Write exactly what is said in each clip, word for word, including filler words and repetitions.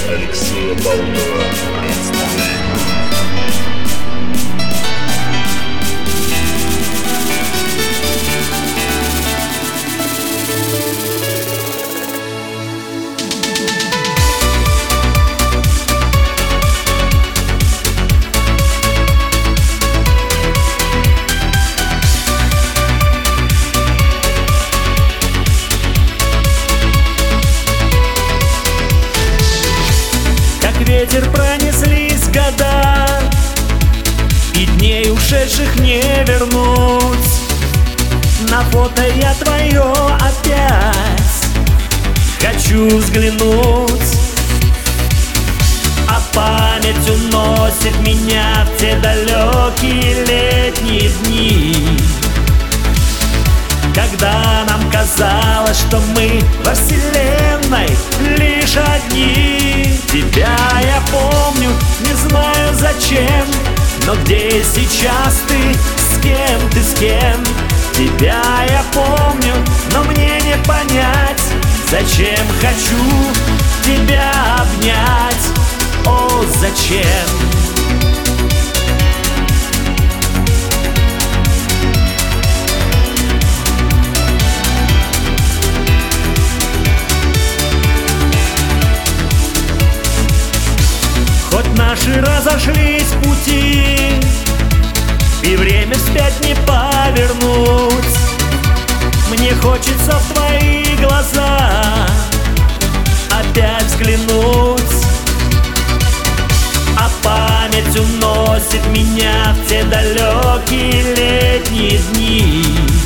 Алексея Баунова представляет. Ветер пронеслись года, и дней ушедших не вернуть. На фото я твое опять хочу взглянуть, а память уносит меня в те далекие летние дни, когда нам казалось, что мы во вселенной лишь одни. Тебя я помню, не знаю зачем, но где сейчас ты, с кем ты, с кем? Тебя я помню, но мне не понять, зачем хочу тебя обнять. О, зачем? Наши разошлись пути, и время вспять не повернуть. Мне хочется в твои глаза опять взглянуть, а память уносит меня в те далекие летние дни,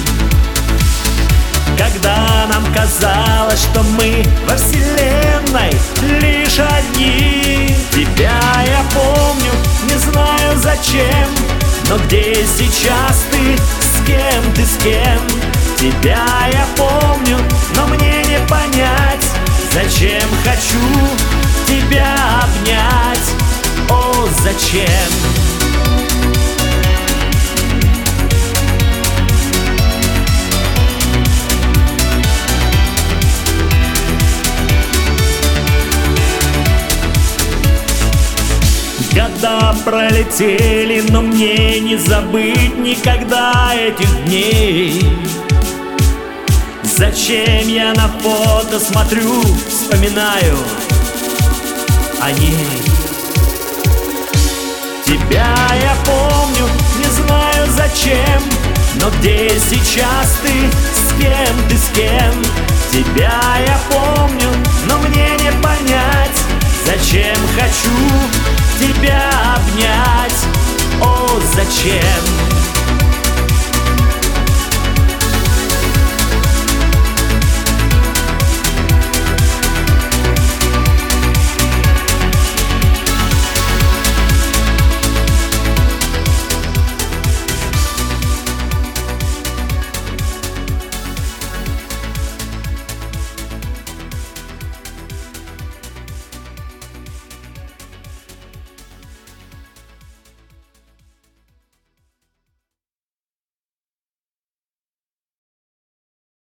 когда нам казалось, что мы во вселенной лишь одни. Тебя я помню, не знаю зачем, но где сейчас ты, с кем ты, с кем? Тебя я помню, но мне не понять, зачем хочу тебя обнять. О, зачем? Года пролетели, но мне не забыть никогда этих дней. Зачем я на фото смотрю, вспоминаю о ней? Тебя я помню, не знаю зачем, но где сейчас ты, с кем ты, с кем? Тебя я помню, но мне не понять, зачем хочу тебя обнять. О, зачем?